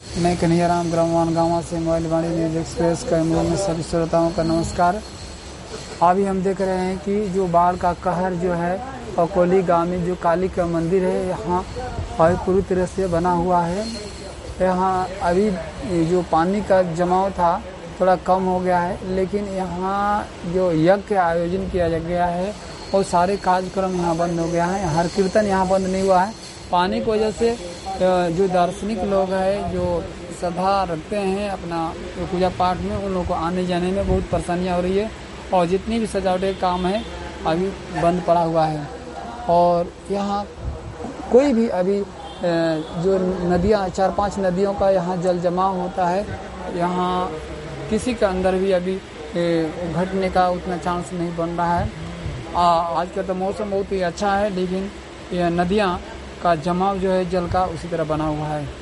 मैं कन्हैयाराम ग्रामवान गाँव से मोबाइल वाणी न्यूज एक्सप्रेस कैमरों में सभी श्रोताओं का नमस्कार। अभी हम देख रहे हैं कि जो बाढ़ का कहर जो है अकोली गांव में जो काली का मंदिर है यहाँ अभी पूरी तरह से बना हुआ है। यहाँ अभी जो पानी का जमाव था थोड़ा कम हो गया है, लेकिन यहाँ जो यज्ञ आयोजन किया गया है और सारे कार्यक्रम यहाँ बंद हो गया है। हर कीर्तन यहाँ बंद नहीं हुआ है। पानी की वजह से जो दार्शनिक लोग हैं जो श्रद्धा रखते हैं अपना पूजा पाठ में, उन लोगों को आने जाने में बहुत परेशानियाँ हो रही है और जितनी भी सजावटी काम है अभी बंद पड़ा हुआ है। और यहाँ कोई भी अभी जो नदियाँ 4-5 नदियों का यहाँ जल जमाव होता है, यहाँ किसी के अंदर भी अभी घटने का उतना चांस नहीं बन रहा है। आज का तो मौसम बहुत ही अच्छा है, लेकिन यह नदियाँ का जमाव जो है जल का उसी तरह बना हुआ है।